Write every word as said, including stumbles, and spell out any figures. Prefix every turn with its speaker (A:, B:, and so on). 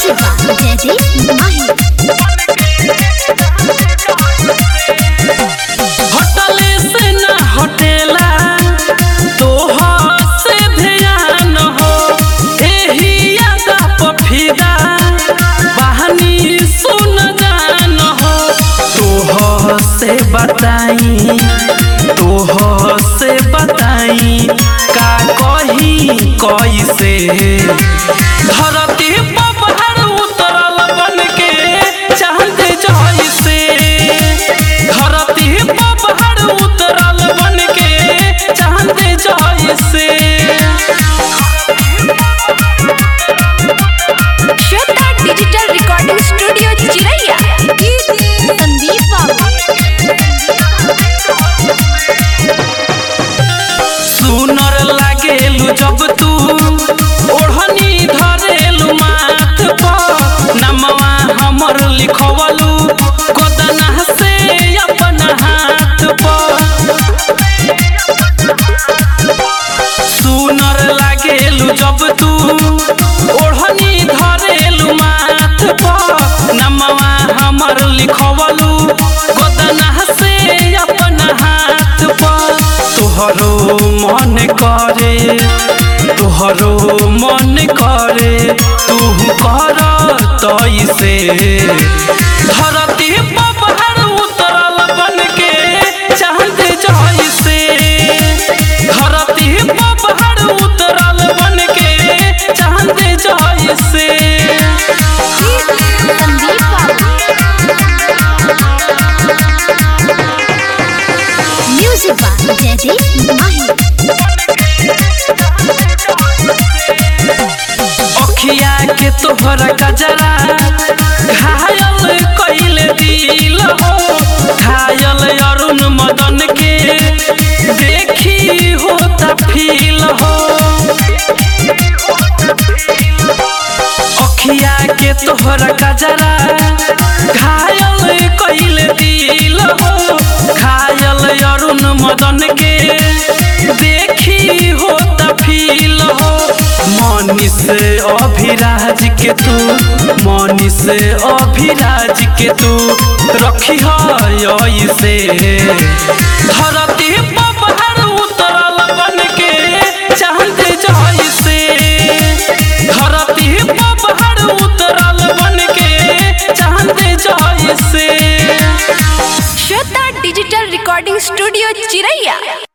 A: Music by Jaydeep माही।
B: होटले से ना होटेला तोहर से ध्यान हो, एही यादा पफिदा बहानी सुन जान हो। तोहर से बताई तोहर से बताई का कही कैसे धरती पर बाहर उतरल बन के चांद जैसे। धरती पर बाहर उतरल बन के चांद जैसे।
A: श्वेता डिजिटल रिकॉर्डिंग स्टूडियो चिरैया। संदीप बाबू।
B: सुनर लागेलू जब तू ओढ़नी धरेलू माथ पर, नमवा हमर लिखवलू गोदना से अपना हाथ पर। सुनर लागेलू जब तू ओढ़नी धरेलू माथ पर, नमवा हमर लिखवलू गोदना से अपना हाथ पर। तोहरो मन करे तोहरो मन करे तू कर तैसे। धरती पर बाहर उतरल बन के चांद जैसे। धरती पर बाहर उतरल बन के चांद जैसे।
A: संदीप बाबू। म्यूजिक बाय जयदीप माही।
B: अखिया के तोहरा गजरा घायल कइले दिल हो। घायल अरुण मदन के देखी होता फील हो। अखिया के तोहरा गजरा घायल कइले दिल हो। घायल अरुण मदन के देखी होता फील हो। मनीष अभिराज के तू मनीष अभिराज के तू रखी ऐसे। धरती पर बाहर उतरल बन के चांद जैसे। धरती पर बाहर उतरल बन के चांद जैसे।
A: श्वेता डिजिटल रिकॉर्डिंग स्टूडियो चिरैया।